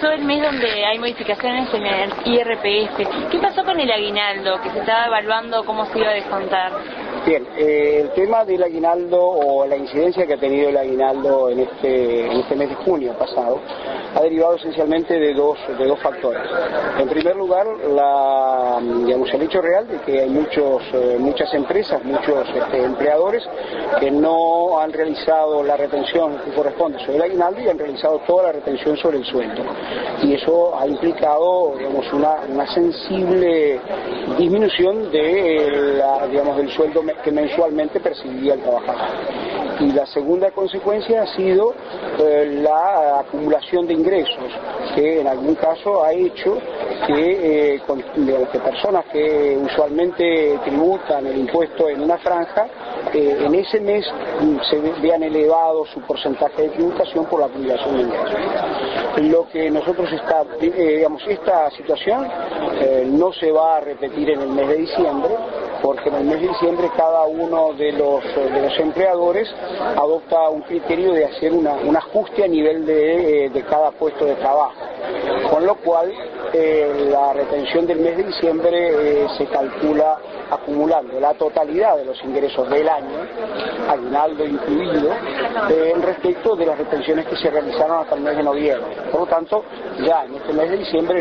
empezó el mes donde hay modificaciones en el IRPF. ¿Qué pasó con el aguinaldo, que se estaba evaluando cómo se iba a descontar? Bien, el tema del aguinaldo o la incidencia que ha tenido el aguinaldo en este mes de junio pasado ha derivado esencialmente de dos factores. En primer lugar, el hecho real de que hay muchas empresas, muchos empleadores que no han realizado la retención que corresponde sobre el aguinaldo y han realizado toda la retención sobre el sueldo. Y eso ha implicado, una sensible disminución del sueldo que mensualmente percibía el trabajador. Y la segunda consecuencia ha sido la acumulación de ingresos, que en algún caso ha hecho que personas que usualmente tributan el impuesto en una franja, en ese mes se vean elevado su porcentaje de tributación por la acumulación de ingresos. Lo que nosotros esta situación no se va a repetir en el mes de diciembre, porque en el mes de diciembre cada uno de los empleadores adopta un criterio de hacer un ajuste a nivel de cada puesto de trabajo, con lo cual la retención del mes de diciembre se calcula acumulando la totalidad de los ingresos del año, aguinaldo incluido, respecto de las retenciones que se realizaron hasta el mes de noviembre. Por lo tanto, ya en este mes de diciembre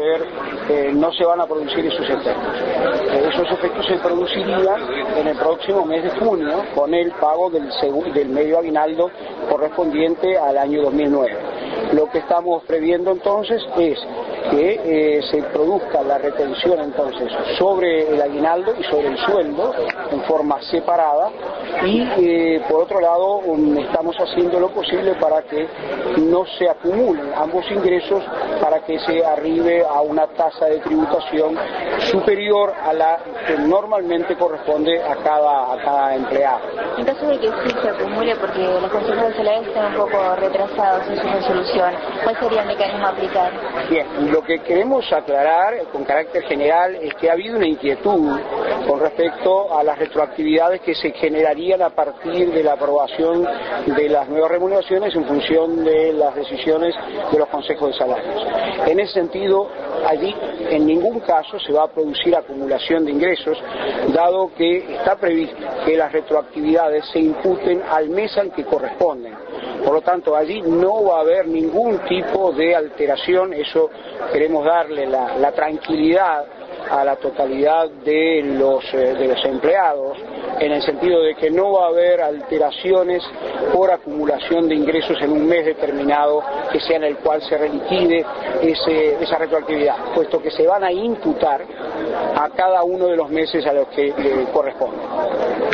no se van a producir esos efectos. Esos efectos se producirían en el próximo mes de junio con el pago del medio aguinaldo correspondiente al año 2009. Lo que estamos previendo entonces es que se produzca la retención entonces sobre el aguinaldo y sobre el sueldo en forma separada y por otro lado estamos haciendo lo posible para que no se acumulen ambos ingresos, para que se arribe a una tasa de tributación superior a la que normalmente corresponde a cada empleado. En caso de que sí se acumule, porque los consejos de salarios están un poco retrasados en su resolución, ¿cuál sería el mecanismo a aplicar? Bien, lo que queremos aclarar con carácter general es que ha habido una inquietud con respecto a las retroactividades que se generarían a partir de la aprobación de las nuevas remuneraciones en función de las decisiones de los consejos de salarios. En ese sentido, allí en ningún caso se va a producir acumulación de ingresos, dado que está previsto que las retroactividades se imputen al mes al que corresponden. Por lo tanto, allí no va a haber ningún tipo de alteración. Eso queremos darle la tranquilidad a la totalidad de los empleados, en el sentido de que no va a haber alteraciones por acumulación de ingresos en un mes determinado que sea en el cual se reliquide esa retroactividad, puesto que se van a imputar a cada uno de los meses a los que le corresponde.